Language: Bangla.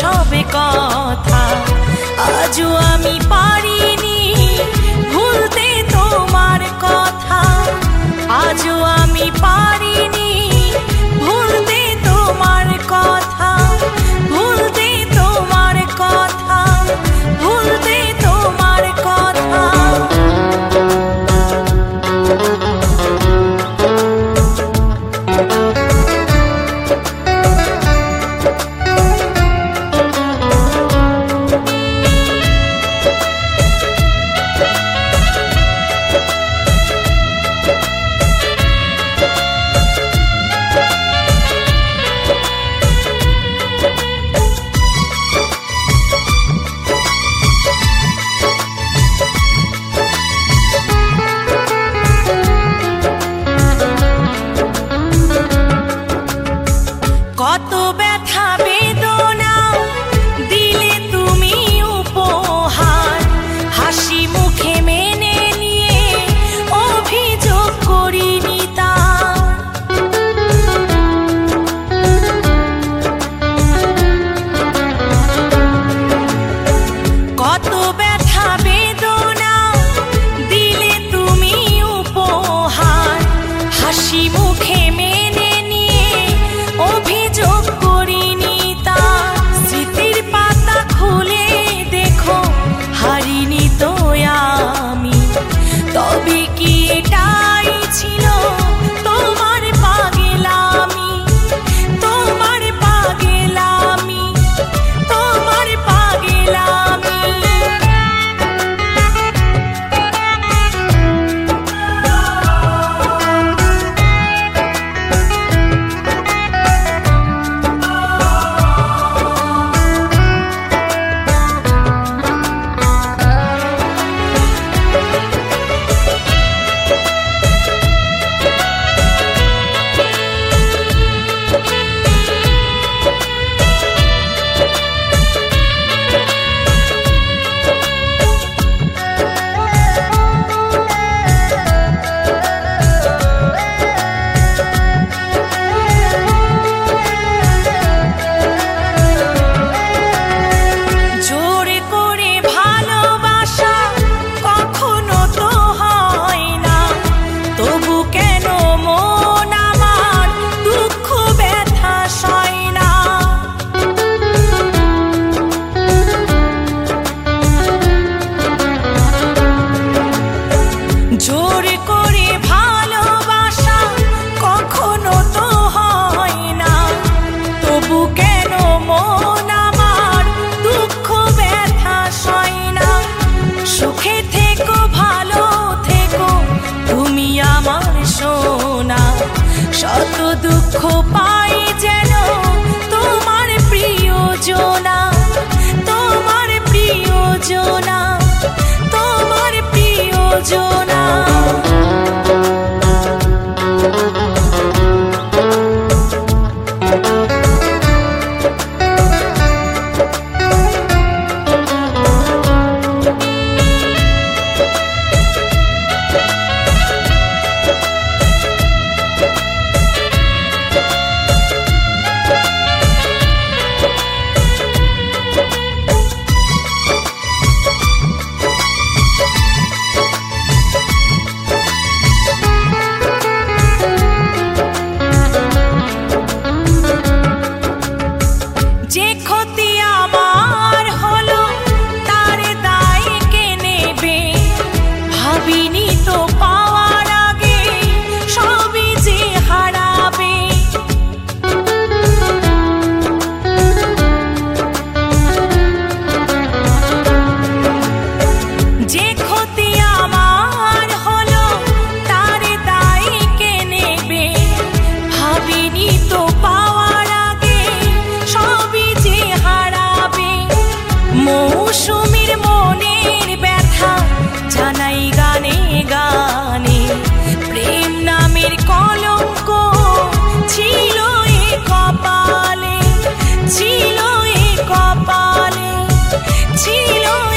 সব কথা, আজও আমি পারিনি ভুলতে তোমার কথা, আজও আমি পারিনি ভুলতে তোমার কথা, ভুলতে তোমার কথা, ভুলতে তোমার কথা। কত ব্যথা বেদনা দিলে তুমি উপহার, হাসি মুখে মেনে নিয়ে অভিযোগ করিনি তা। কত ব্যথা বেদনা দিলে তুমি উপহার, হাসি মুখে মেনে নিয়ে অভিযোগ করিনি তা। স্মৃতির পাতা খুলে দেখো হারিনি তো আমি, তবে কি এটাই ছিল তোমার পাগলামি, তোমার পাগলামি, তোমার পাগলামি। জোর করে ভালোবাসা কখনো তো হয় না, তবু কেন মন আমার দুঃখ ব্যথা সয় না। সুখে থেকো ভালো থেকো তুমি আমার সোনা, শত দুঃখ পাই যেন তোমার প্রিয়জনা, তোমার প্রিয়জনা, তোমার প্রিয়জনা। যে ক্ষতি আমার হলো তার দায় কে নেবে, ভাবিনি তো পাওয়ার আগে সবই যে হারাবে। যে ক্ষতি আমার হলো তার দায় কে নেবে, ভাবিনি তো পাওয়ার আগে সবই যে হারাবে। মৌসুমীর মনের ব্যথা জানাই গানে গানে, প্রেম নামের কলঙ্ক ছিল এ কপালে, ছিল এ কপালে, ছিল